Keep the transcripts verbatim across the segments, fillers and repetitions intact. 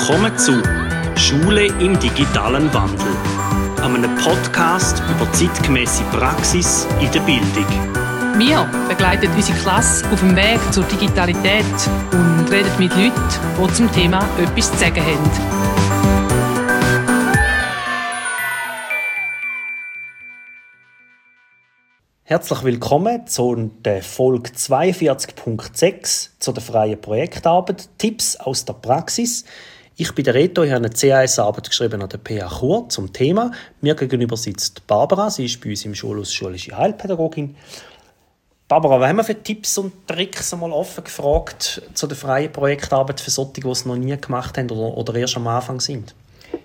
Willkommen zu Schule im digitalen Wandel, einem Podcast über zeitgemäße Praxis in der Bildung. Wir begleiten unsere Klasse auf dem Weg zur Digitalität und reden mit Leuten, die zum Thema etwas zu sagen haben. Herzlich willkommen zu der Folge zweiundvierzig Punkt sechs zu der freien Projektarbeit «Tipps aus der Praxis». Ich bin der Reto, ich habe eine C A S-Arbeit geschrieben an der P H Chur zum Thema. Mir gegenüber sitzt Barbara, sie ist bei uns im Schulhaus schulische Heilpädagogin. Barbara, was haben wir für Tipps und Tricks einmal offen gefragt zu der freien Projektarbeit für solche, die es noch nie gemacht haben oder, oder erst am Anfang sind?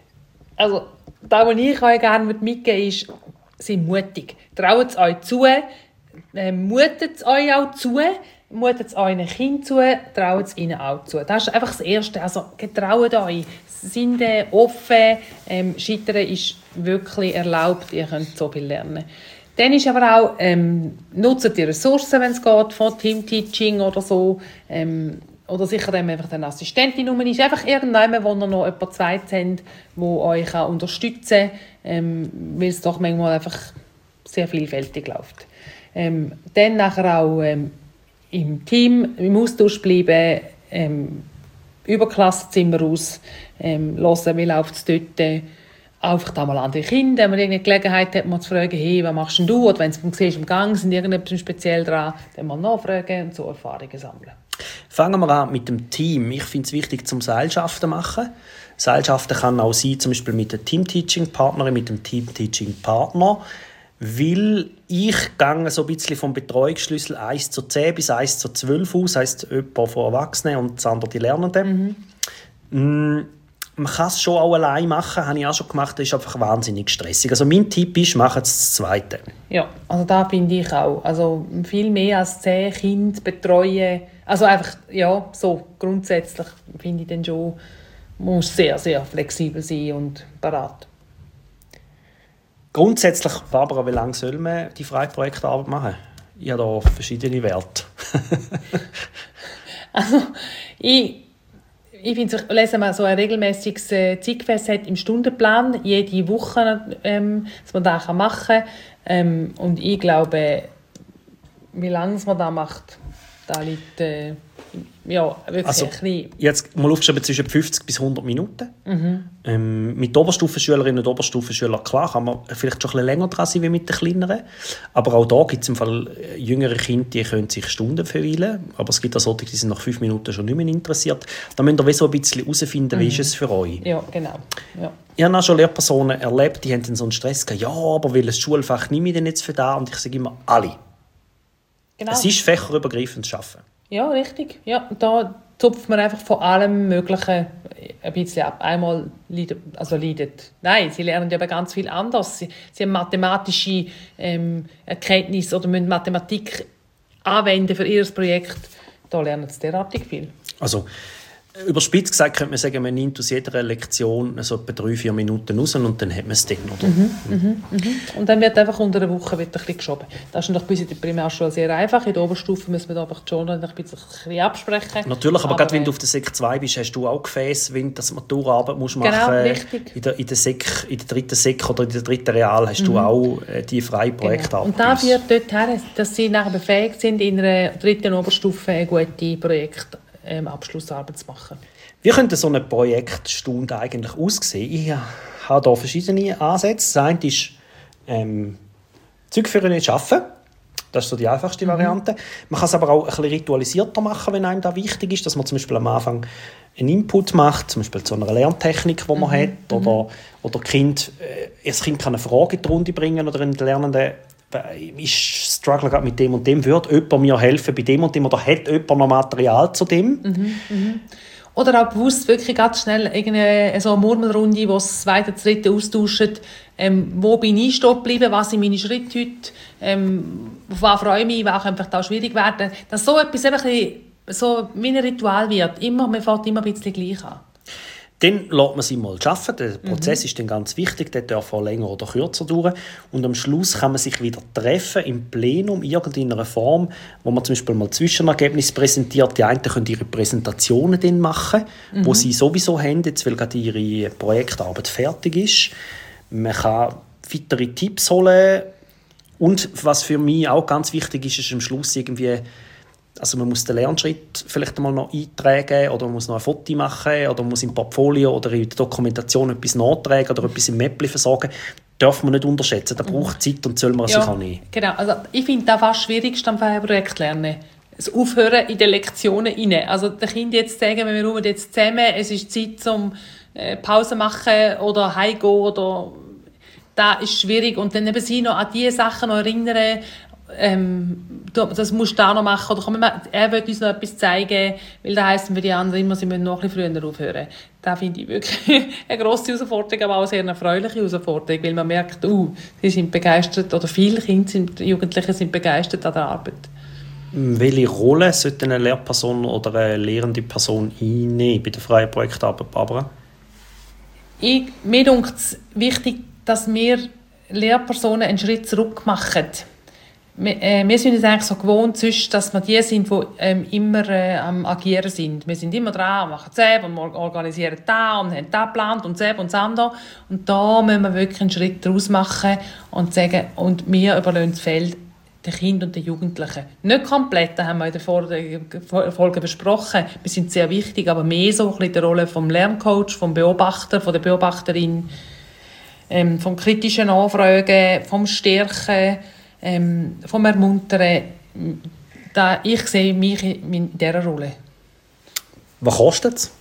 Also, das, was ich euch gerne mitgeben ist, seid mutig. Traut es euch zu, äh, mutet es euch auch zu, mutet es euren Kindern zu, traut es ihnen auch zu. Das ist einfach das Erste. Also, getraut euch, seid äh, offen, ähm, Scheitern ist wirklich erlaubt, ihr könnt so viel lernen. Dann ist aber auch, ähm, nutzt die Ressourcen, wenn es geht, von Teamteaching oder so, ähm, oder sicher dann einfach eine Assistentin rum ist. Einfach irgendjemand, wo ihr noch jemanden zweit habt, der euch auch unterstützen kann, ähm, weil es doch manchmal einfach sehr vielfältig läuft. Ähm, dann nachher auch ähm, im Team, im Austausch bleiben, ähm, über Klassenzimmer aus, ähm, hören, wie läuft es dort. Einfach da mal andere Kinder, wenn man irgendeine Gelegenheit hat, mal zu fragen, hey, was machst denn du? Oder wenn du siehst, im Gang sind irgendetwas speziell dran, dann mal nachfragen und so Erfahrungen sammeln. Fangen wir an mit dem Team. Ich finde es wichtig, zum Seilschaften zu machen. Seilschaften kann auch sein, zum Beispiel mit der Team-Teaching-Partnerin, mit dem Team-Teaching-Partner. Weil ich gehe so ein bisschen vom Betreuungsschlüssel eins zu zehn bis eins zu zwölf aus, heisst jemand von Erwachsenen und das andere die Lernenden. Mhm. Mm. Man kann es schon auch allein machen, habe ich auch schon gemacht, das ist einfach wahnsinnig stressig. Also mein Tipp ist, macht es das Zweite. Ja, also da finde ich auch. Also viel mehr als zehn Kinder betreuen. Also einfach, ja, so grundsätzlich finde ich dann schon, man muss sehr, sehr flexibel sein und bereit. Grundsätzlich, Barbara, wie lange soll man die freie Projektarbeit machen? Ich habe da verschiedene Werte. also, ich... Ich finde, lesen wir so ein regelmäßiges äh, Zeitgefäß hat im Stundenplan, jede Woche, ähm, dass man das machen kann. Ähm, und ich glaube, wie lange man das macht, da liegt äh, ja, wirklich also, ein bisschen. Jetzt mal aufgeschrieben, zwischen fünfzig bis hundert Minuten. Mhm. Ähm, mit Oberstufenschülerinnen und Oberstufenschülern, klar, kann man vielleicht schon ein bisschen länger dran sein wie mit den kleineren. Aber auch da gibt es im Fall jüngere Kinder, die können sich Stunden verweilen. Aber es gibt auch solche, die sind nach fünf Minuten schon nicht mehr interessiert. Da müsst ihr so ein bisschen herausfinden, mhm. wie ist es für euch. Ja, genau. Ja. Ich habe auch schon Lehrpersonen erlebt, die haben dann so einen Stress gehabt. Ja, aber welches Schulfach nehme ich denn jetzt für da? Und ich sage immer, alle. Genau. Es ist fächerübergreifend zu arbeiten. Ja, richtig. Ja, da zupft man einfach von allem Möglichen ein bisschen ab. Einmal leidet, also leidet. Nein, sie lernen ja aber ganz viel anders. Sie, sie haben mathematische ähm, Erkenntnisse oder müssen Mathematik anwenden für ihr Projekt. Da lernen sie derartig viel. Also, überspitzt gesagt könnte man sagen, man nimmt aus jeder Lektion so etwa drei, vier Minuten raus und dann hat man es dann, oder? Mhm, mhm, mhm. Und dann wird einfach unter der Woche wird ein bisschen geschoben. Das ist natürlich bei uns in der Primarschule sehr einfach. In der Oberstufe müssen wir da einfach schon ein bisschen, ein bisschen absprechen. Natürlich, aber, aber gerade wenn du äh, auf der Sek zwei bist, hast du auch Gefäß, wenn du das Maturarbeit musst genau, machen richtig. In der, in der Sek, in der dritten Sek oder in der dritten Real hast mhm. du auch äh, die freie Projektarbeit. Genau. Und da wird dort her, dass sie nachher befähigt sind, in einer dritten Oberstufe eine gute Projektabschlussarbeit ähm, zu machen. Wie könnte so eine Projektstunde eigentlich aussehen? Ich habe hier verschiedene Ansätze. Das eine ist, ähm, Zeug für ihn arbeiten. Das ist so die einfachste mhm. Variante. Man kann es aber auch ein bisschen ritualisierter machen, wenn einem das wichtig ist, dass man zum Beispiel am Anfang einen Input macht, zum Beispiel zu einer Lerntechnik, die man mhm. hat, oder, oder kind, äh, das Kind kann eine Frage in die Runde bringen oder ein Lernender, ich struggle gerade mit dem und dem, würde jemand mir helfen bei dem und dem, oder hat jemand noch Material zu dem? Mhm. Mhm. Oder auch bewusst wirklich ganz schnell irgendeine so eine Murmelrunde, wo das zweite, dritte austauschen. Ähm, wo bin ich stehen geblieben? Was sind meine Schritte heute? Ähm, auf was freue ich mich? Was könnte vielleicht auch schwierig werden? Dass so etwas ein bisschen, so wie ein Ritual wird. Immer, man fängt immer ein bisschen gleich an. Dann lässt man sie mal arbeiten. Der Prozess mhm. ist dann ganz wichtig, der darf auch länger oder kürzer dauern. Und am Schluss kann man sich wieder treffen im Plenum, in irgendeiner Form, wo man zum Beispiel mal Zwischenergebnisse präsentiert. Die einen können ihre Präsentationen dann machen, mhm. wo sie sowieso haben, jetzt, weil gerade ihre Projektarbeit fertig ist. Man kann weitere Tipps holen. Und was für mich auch ganz wichtig ist, ist am Schluss irgendwie, also man muss den Lernschritt vielleicht einmal noch eintragen oder man muss noch ein Foto machen oder man muss im Portfolio oder in der Dokumentation etwas nachtragen oder etwas im Mäppli versorgen. Das darf man nicht unterschätzen. Das braucht Zeit und soll man ja, sich auch nicht. Genau. Also ich finde das fast schwierigst am Projektlernen. Das Aufhören in den Lektionen rein. Also den Kindern jetzt sagen, wir schauen jetzt zusammen, es ist Zeit zum äh, Pause machen oder heimgehen oder das ist schwierig. Und dann eben sie noch an diese Sachen noch erinnern, ähm, das musst du da noch machen. Oder komm, er will uns noch etwas zeigen, weil das heisst für die anderen immer, sie müssen noch ein bisschen früher aufhören. Das finde ich wirklich eine grosse Herausforderung, aber auch sehr eine erfreuliche Herausforderung, weil man merkt, uh, sie sind begeistert, oder viele Kinder, sind, Jugendliche sind begeistert an der Arbeit. Welche Rolle sollte eine Lehrperson oder eine lehrende Person einnehmen bei der freien Projektarbeit, Barbara? Ich, mir denkt es wichtig, dass wir Lehrpersonen einen Schritt zurück machen. Wir, äh, wir sind uns eigentlich so gewohnt, sonst, dass wir die sind, die ähm, immer äh, am Agieren sind. Wir sind immer dran, machen das und organisieren das und haben das geplant und das und das andere. Und da müssen wir wirklich einen Schritt daraus machen und sagen, und wir überlassen das Feld den Kindern und den Jugendlichen. Nicht komplett, das haben wir in der Folge besprochen. Wir sind sehr wichtig, aber mehr so ein bisschen die Rolle vom Lerncoach, vom Beobachter, von der Beobachterin, ähm, vom kritischen Nachfragen, vom Stärken, ähm, vom Ermuntern. Da, ich sehe mich in dieser Rolle. Was kostet es?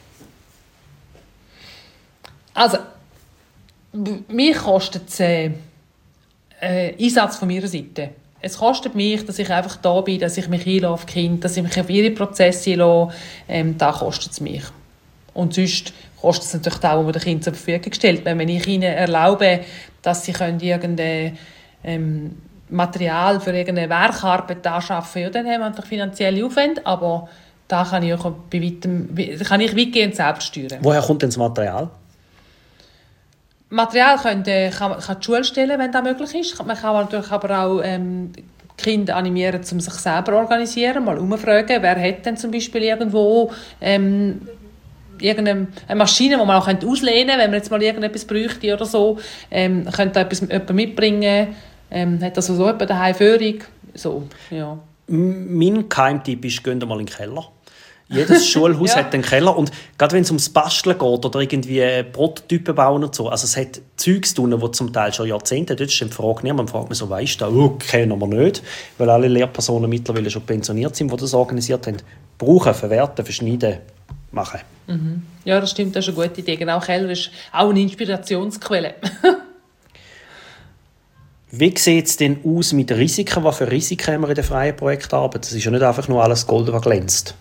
Also, mich kostet es äh, äh, Einsatz von meiner Seite. Es kostet mich, dass ich einfach da bin, dass ich mich einlasse auf die Kinder, dass ich mich auf ihre Prozesse einlasse. Ähm, da kostet es mich. Und sonst kostet es natürlich auch, was man den Kindern zur Verfügung stellt. Wenn ich ihnen erlaube, dass sie irgendein ähm, Material für irgendeine Werkarbeit anschaffen können, ja, dann haben wir natürlich finanzielle Aufwände, aber da kann ich, auch bei weitem, kann ich weitgehend selbst steuern. Woher kommt denn das Material? Material kann, kann, kann die Schule stellen, wenn das möglich ist. Man kann natürlich aber auch ähm, Kinder animieren, um sich selber zu organisieren, mal umfragen, wer hat denn zum Beispiel irgendwo ähm, irgendeine Maschine, die man auch auslehnen könnte, wenn man jetzt mal irgendetwas bräuchte oder so, ähm, könnte etwas jemand mitbringen, ähm, hat also so jemand daheim Führung, so, ja. Mein Geheimtipp ist, geht mal in den Keller. Jedes Schulhaus ja. hat einen Keller und gerade wenn es ums Basteln geht oder irgendwie Prototypen bauen und so, also es hat Zeugs tun, die zum Teil schon Jahrzehnte, dort ist die Frage nicht, man fragt mich so, weisst du, oh, kennen wir nicht, weil alle Lehrpersonen mittlerweile schon pensioniert sind, die das organisiert haben. Brauchen, verwerten, verschneiden, machen. Mhm. Ja, das stimmt, das ist eine gute Idee. Genau, Keller ist auch eine Inspirationsquelle. Wie sieht es denn aus mit Risiken? Was für Risiken haben wir in der freien Projektarbeit? Es ist ja nicht einfach nur alles Gold, was glänzt.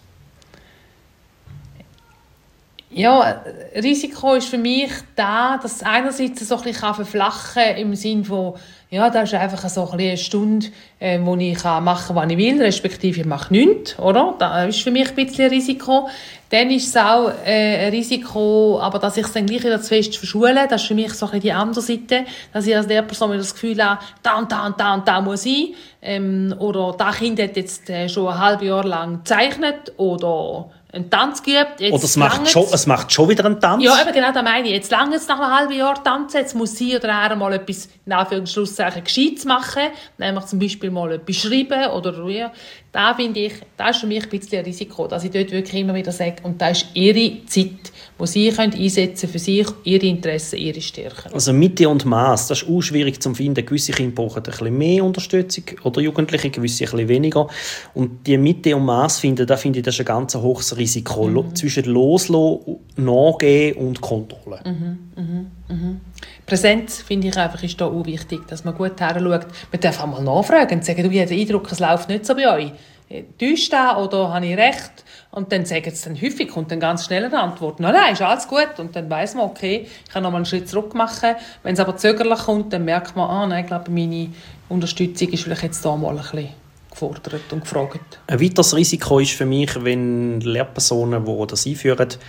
Ja, Risiko ist für mich da, dass es einerseits so ein bisschen verflachen kann, im Sinne von, ja, das ist einfach so ein eine Stunde, äh, wo ich machen kann, was ich will, respektive ich mache nichts, oder? Das ist für mich ein bisschen ein Risiko. Dann ist es auch äh, ein Risiko, aber dass ich es dann gleich wieder zu fest verschule, das ist für mich so ein bisschen die andere Seite, dass ich als Lehrperson wieder das Gefühl habe, da und da und da und da muss ich, ähm, oder das Kind hat jetzt äh, schon ein halbes Jahr lang gezeichnet, oder einen Tanz geübt. Jetzt oder es macht, schon, es macht schon wieder einen Tanz. Ja, eben genau, das meine ich. Jetzt lange es nach einem halben Jahr tanzen, jetzt muss sie oder er mal etwas, in Anführungszeichen, Gescheites machen, nämlich zum Beispiel mal etwas schreiben oder ja. Da finde ich, das ist für mich ein bisschen ein Risiko, dass ich dort wirklich immer wieder sage, und das ist ihre Zeit, die sie können einsetzen für sich, ihre Interessen, ihre Stärken. Also Mitte und Maß, das ist auch schwierig zu finden. Gewisse Kinder brauchen ein bisschen mehr Unterstützung oder Jugendliche, gewisse ein bisschen weniger. Und die Mitte und Maß finden, da finde ich, das ist ein ganz hohes Risiko mhm. zwischen Loslassen, Nachgehen und Kontrolle. Mhm, mhm, mhm. Präsenz, finde ich einfach, ist da auch wichtig, dass man gut heranschaut. Man darf auch mal nachfragen und sagen, du, ich habe den Eindruck, es läuft nicht so bei euch. Täuscht das oder habe ich recht? Und dann sagen sie dann häufig, kommt dann ganz schnell eine Antwort. Nein, nein, ist alles gut. Und dann weiss man, okay, ich kann noch mal einen Schritt zurück machen. Wenn es aber zögerlich kommt, dann merkt man, ah, nein, ich glaube, meine Unterstützung ist vielleicht jetzt da mal ein bisschen gefordert und gefragt. Ein weiteres Risiko ist für mich, wenn Lehrpersonen, die das einführen,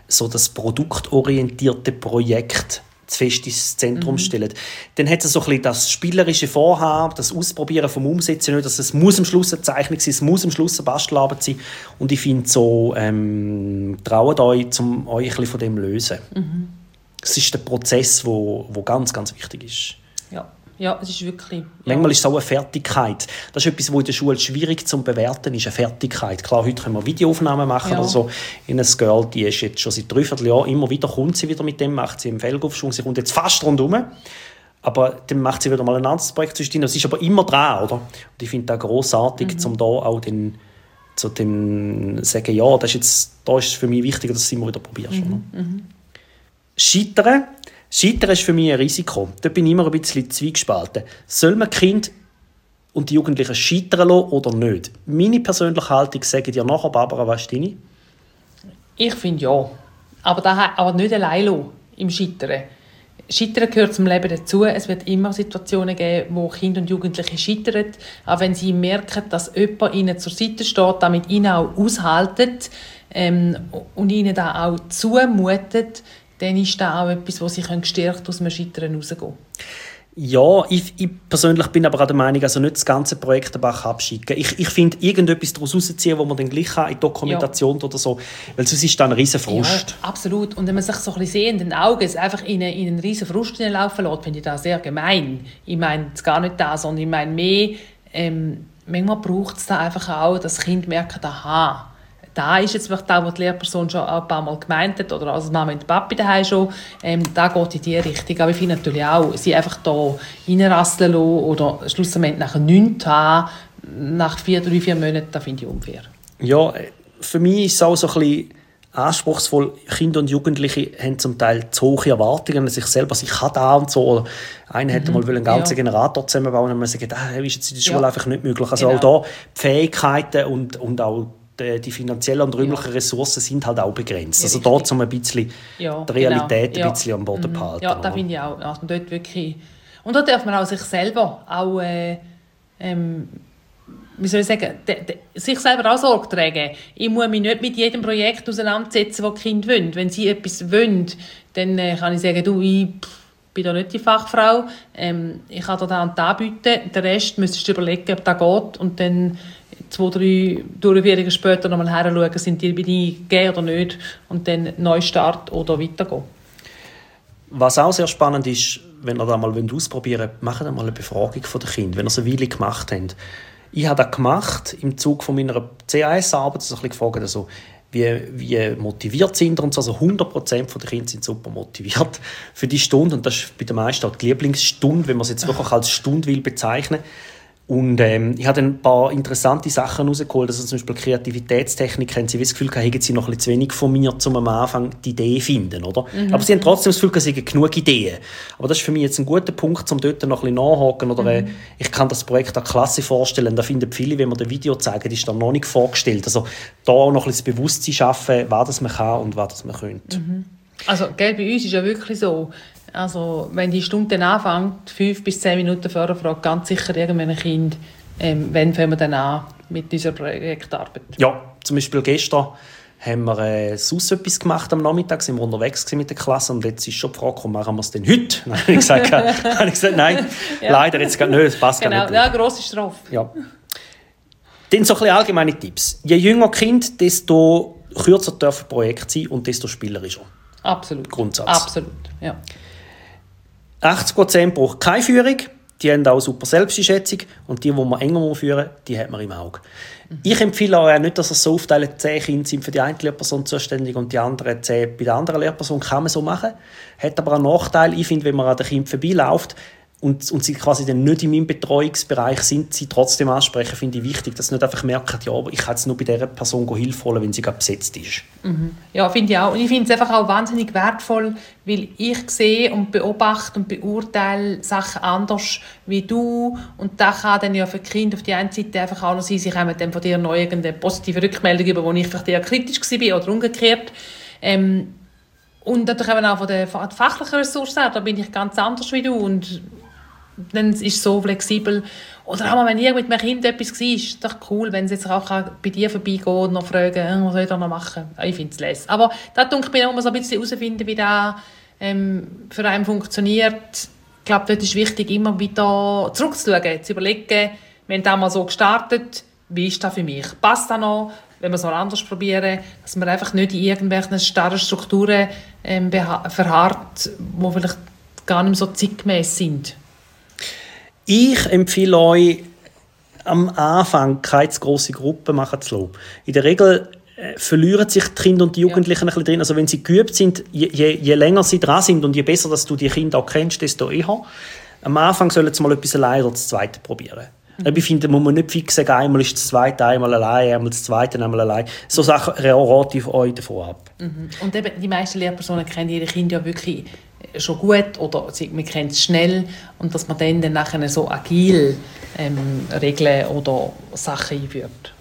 so das produktorientierte Projekt zu fest ins Zentrum mhm. stellen. Dann hat es so ein bisschen das spielerische Vorhaben, das Ausprobieren vom Umsetzen, nicht, dass es muss am Schluss eine Zeichnung sein, es muss am Schluss eine Bastelarbeit sein. Und ich finde so, ähm, traut euch, um euch ein bisschen von dem zu lösen. Mhm. Es ist der Prozess, der wo, wo ganz, ganz wichtig ist. Ja. Ja, es ist wirklich... Ja. Manchmal ist es auch eine Fertigkeit. Das ist etwas, was in der Schule schwierig zu bewerten ist, eine Fertigkeit. Klar, heute können wir Videoaufnahmen machen ja. oder so. In einem Girl, die ist jetzt schon seit dreiviertel Jahren, immer wieder kommt sie wieder mit dem, macht sie im Felgaufschwung, sie kommt jetzt fast rundherum. Aber dann macht sie wieder mal ein anderes Projekt zwischendrin. Sie ist aber immer dran, oder? Und ich finde das grossartig, mhm. um da auch den, zu dem sagen, ja, das ist jetzt, da ist es für mich wichtiger, dass du es immer wieder probierst. Mhm. Mhm. Scheitern. Scheitern ist für mich ein Risiko. Da bin ich immer ein bisschen zwiegespalten. Soll man die Kinder und die Jugendlichen scheitern lassen oder nicht? Meine persönliche Haltung sage dir nachher, Barbara, was ist deine? Ich finde ja. Aber, das, aber nicht allein lassen, im Scheitern. Scheitern gehört zum Leben dazu. Es wird immer Situationen geben, wo Kinder und Jugendliche scheitern. Auch wenn sie merken, dass jemand ihnen zur Seite steht, damit ihnen auch aushaltet ähm, und ihnen das auch zumutet, dann ist das auch etwas, wo sie gestärkt aus dem Scheitern rausgehen können. Ja, ich, ich persönlich bin aber auch der Meinung, also nicht das ganze Projekt den Bach abschicken. Ich, ich finde, irgendetwas daraus rausziehen, wo man dann gleich kann, in Dokumentation ja. oder so, weil sonst ist das ein riesen Frust. Ja, absolut. Und wenn man sich so ein bisschen sehen, in den Augen einfach in einen, in einen riesen Frust hineinlaufen lässt, finde ich das sehr gemein. Ich meine es gar nicht das, sondern ich meine mehr, ähm, manchmal braucht es da einfach auch, dass Kinder merken, aha, da ist jetzt das, was die Lehrperson schon ein paar Mal gemeint hat, oder als Mama und Papi daheim schon, ähm, da geht in die Richtung. Aber ich finde natürlich auch, sie einfach da reinrasseln lassen oder schlussendlich nachher nichts haben, nach vier, drei, vier Monaten, das finde ich unfair. Ja, für mich ist es auch so ein bisschen anspruchsvoll. Kinder und Jugendliche haben zum Teil zu hohe Erwartungen an sich selber. Also ich kann da und so. Oder einer hätte mhm. mal einen ganzen ja. Generator zusammenbauen und man sagt, das ist jetzt in der Schule ja. einfach nicht möglich. Also genau. auch da die Fähigkeiten und, und auch die finanziellen und räumlichen ja. Ressourcen sind halt auch begrenzt. Also da um ein bisschen ja, die Realität genau. ein bisschen ja. am Boden mhm. behalten. Ja, das finde ich auch. Also dort wirklich und da darf man auch sich selber auch, äh, ähm, wie soll ich sagen, de, de, sich selber auch Sorge tragen. Ich muss mich nicht mit jedem Projekt auseinandersetzen, das die Kinder wollen. Wenn sie etwas wollen, dann äh, kann ich sagen, du, ich bin da nicht die Fachfrau. Ähm, ich kann dir da und da bieten. Den Rest müsstest du überlegen, ob das geht. Und dann zwei, drei Durchführungen später noch mal hinschauen, sind die bei dir gegeben oder nicht, und dann Neustart oder weitergehen. Was auch sehr spannend ist, wenn ihr das mal ausprobieren wollt, macht einmal eine Befragung der Kinder, wenn ihr es eine Weile gemacht habt. Ich habe das gemacht im Zuge von meiner C A S-Arbeit, also ein bisschen gefragt, also, wie, wie motiviert sind ihr und so. Also hundert Prozent der Kinder sind super motiviert für die Stunde, und das ist bei den meisten auch die Lieblingsstunde, wenn man es jetzt wirklich als Stunde will bezeichnen. Und ähm, ich habe ein paar interessante Sachen herausgeholt. Also zum Beispiel Kreativitätstechnik. Haben sie das Gefühl, haben sie noch ein bisschen zu wenig von mir, um am Anfang die Idee zu finden, oder? Mhm. Aber sie haben trotzdem das Gefühl, sie haben genug Ideen. Aber das ist für mich jetzt ein guter Punkt, um dort noch ein bisschen nachzuhaken. Oder äh, ich kann das Projekt auch klasse vorstellen. Da finden viele, wenn wir das Video zeigen, ist dann noch nicht vorgestellt. Also da auch noch ein bisschen das Bewusstsein schaffen, was das man kann und was das man könnte. Mhm. Also gell, bei uns ist ja wirklich so, also, wenn die Stunde dann anfängt, fünf bis zehn Minuten vorher, fragt ganz sicher irgendwann ein Kind, ähm, wann fangen wir dann an mit unserer Projektarbeit. Ja, zum Beispiel gestern haben wir äh, sonst etwas gemacht am Nachmittag, sind wir unterwegs mit der Klasse, und jetzt ist schon die Frage, machen wir es denn heute? Dann habe ich gesagt, habe ich gesagt nein, ja. leider, jetzt nicht, das passt genau. gar nicht. Ja, grosse Strafe. Ja. Dann so ein bisschen allgemeine Tipps. Je jünger Kind, desto kürzer dürfen Projekte sein und desto spielerischer. Absolut. Grundsatz. Absolut, ja. achtzig Prozent braucht keine Führung, die haben auch super Selbsteinschätzung, und die, die man enger führen muss, die hat man im Auge. Mhm. Ich empfehle auch nicht, dass es so aufteilt, zehn Kinder sind für die eine Lehrperson zuständig und die anderen zehn bei der anderen Lehrperson. Kann man so machen. Hat aber einen Nachteil. Ich finde, wenn man an den Kindern vorbeiläuft und, und sie quasi dann nicht in meinem Betreuungsbereich sind, sie trotzdem ansprechen, finde ich wichtig, dass sie nicht einfach merken, ja, aber ich kann jetzt nur bei dieser Person Hilfe holen, wenn sie gerade besetzt ist. Mhm. Ja, finde ich auch. Und ich finde es einfach auch wahnsinnig wertvoll, weil ich sehe und beobachte und beurteile Sachen anders wie du. Und das kann dann ja für die Kinder auf die einen Seite einfach auch noch sein, sie kommen dann von dir noch irgendeine positive Rückmeldung über, wo ich vielleicht eher kritisch war oder umgekehrt. Ähm, und natürlich eben auch von der fachlichen Ressourcen, da bin ich ganz anders wie du. Und dann ist es so flexibel. Oder auch mal, wenn ihr mit meinem Kind etwas war, ist es doch cool, wenn sie jetzt auch bei dir vorbeigehen und noch fragen, was soll ich da noch machen? Ich finde es lässig. Aber da denke ich mir auch mal so ein bisschen herausfinden, wie das ähm, für einen funktioniert. Ich glaube, dort ist wichtig, immer wieder zurückzuschauen, zu überlegen, wir haben das mal so gestartet, wie ist das für mich? Passt das noch? Wenn wir es mal anders probieren, dass man einfach nicht in irgendwelchen starren Strukturen ähm, verharrt, die vielleicht gar nicht mehr so zeitgemäss sind. Ich empfehle euch, am Anfang keine zu grosse Gruppen machen zu lassen. In der Regel äh, verlieren sich die Kinder und die Jugendlichen ja. ein bisschen drin. Also wenn sie geübt sind, je, je, je länger sie dran sind und je besser dass du die Kinder auch kennst, desto eher. Am Anfang sollen sie mal etwas allein oder das Zweite probieren. Mhm. Ich finde, muss man nicht fix sagen, einmal ist das Zweite, einmal allein, einmal das Zweite, einmal allein. So Sachen rate ich euch davon ab. Mhm. Und eben, die meisten Lehrpersonen kennen ihre Kinder ja wirklich schon gut oder man kennt es schnell und dass man dann, dann nachher so agil ähm, Regeln oder Sachen einführt.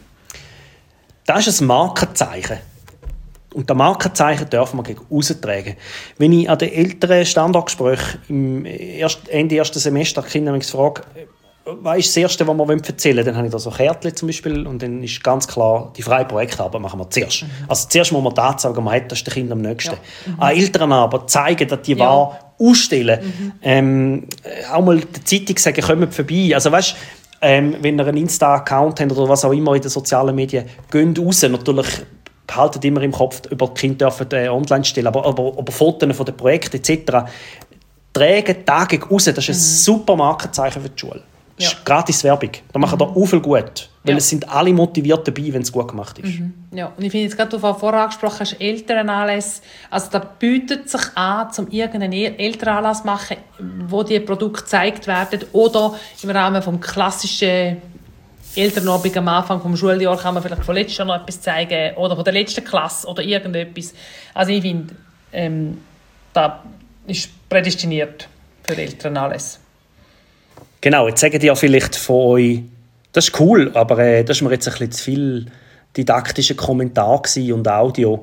Das ist ein Markenzeichen. Und das Markenzeichen dürfen wir gegen austragen. Wenn ich an den älteren Standortgesprächen im erst, Ende ersten Semester Kinder frage, was ist das Erste, was wir erzählen wollen? Dann habe ich da so Kärtchen zum Beispiel und dann ist ganz klar, die freie Projektarbeit machen wir zuerst. Mhm. Also zuerst muss man das sagen, man hat das den Kindern am nächsten. Ja. Mhm. An Eltern aber zeigen, dass die ja. wahr ausstellen. Mhm. Ähm, auch mal der Zeitung sagen, kommt vorbei. Also weißt, ähm, wenn ihr einen Insta-Account habt oder was auch immer in den sozialen Medien, geht raus. Natürlich behaltet immer im Kopf, über die Kinder dürfen äh, online stellen, aber, aber, aber Fotos von den Projekten et cetera tragen Tage raus. Das ist ein mhm. super Markenzeichen für die Schule. Das ist ja. gratis Werbung. Da machen mhm. da auch viel gut. Weil ja. es sind alle motiviert dabei, wenn es gut gemacht ist. Mhm. Ja. Und ich finde jetzt gerade, du vorher angesprochen hast, Elternanlässe. Also da bietet sich an, um irgendeinen Elternanlass zu machen, wo die Produkte gezeigt werden. Oder im Rahmen des klassischen Elternabend am Anfang des Schuljahres kann man vielleicht von letztes Jahr noch etwas zeigen. Oder von der letzten Klasse oder irgendetwas. Also ich finde, ähm, das ist prädestiniert für Elternanlässe. Genau, jetzt sagen die ja vielleicht von euch, das ist cool, aber äh, das war mir jetzt ein bisschen zu viel didaktische Kommentar und Audio.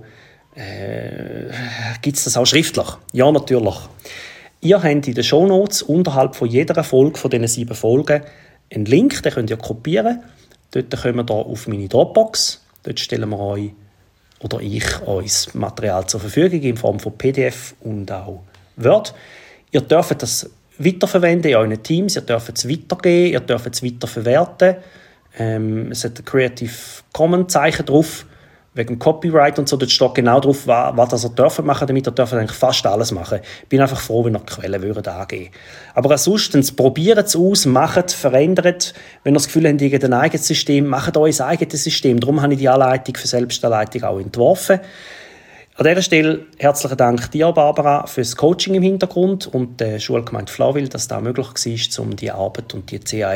Äh, Gibt es das auch schriftlich? Ja, natürlich. Ihr habt in den Shownotes unterhalb von jeder Folge von diesen sieben Folgen einen Link, den könnt ihr kopieren. Dort kommen wir auf meine Dropbox. Dort stellen wir euch oder ich euch das Material zur Verfügung in Form von P D F und auch Word. Ihr dürft das weiterverwenden in euren Teams, ihr dürft es weitergeben, ihr dürft es weiterverwerten. Ähm, es hat ein Creative Commons Zeichen drauf, wegen Copyright und so. Dort steht genau drauf, was, was ihr dürft machen damit. Ihr dürft eigentlich fast alles machen. Ich bin einfach froh, wenn ihr die Quellen würdet angeben. Aber ansonsten, probiert es aus, macht, verändert. Wenn ihr das Gefühl habt, ihr habt ein eigenes System, macht euer eigenes System. Darum habe ich die Anleitung für Selbstanleitung auch entworfen. An dieser Stelle herzlichen Dank dir, Barbara, für das Coaching im Hintergrund und der Schulgemeinde Flawil, dass das möglich war, um die Arbeit und die C A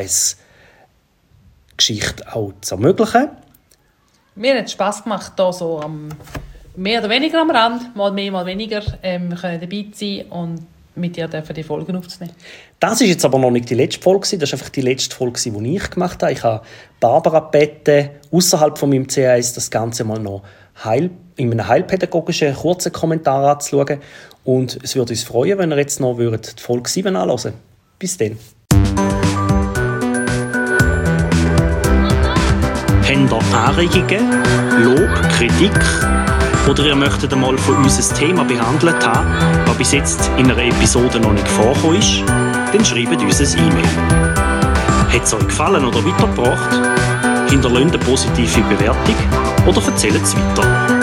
S-Geschichte auch zu ermöglichen. Mir hat es Spass gemacht, hier so am, mehr oder weniger am Rand, mal mehr, mal weniger. Ähm, wir können dabei sein und mit dir dürfen die Folgen aufzunehmen. Das ist jetzt aber noch nicht die letzte Folge. Das ist einfach die letzte Folge, die ich gemacht habe. Ich habe Barbara gebeten, außerhalb von meinem C A S das Ganze mal noch heil, in einem heilpädagogischen kurzen Kommentar anzuschauen. Und es würde uns freuen, wenn ihr jetzt noch die Folge sieben anhören. Bis dann. Habt ihr Anregungen, Lob, Kritik oder ihr möchtet einmal von uns ein Thema behandelt haben, das bis jetzt in einer Episode noch nicht vorgekommen ist, dann schreibt uns ein E-Mail. Hat es euch gefallen oder weitergebracht? Hinterlasst eine positive Bewertung oder erzählt es weiter.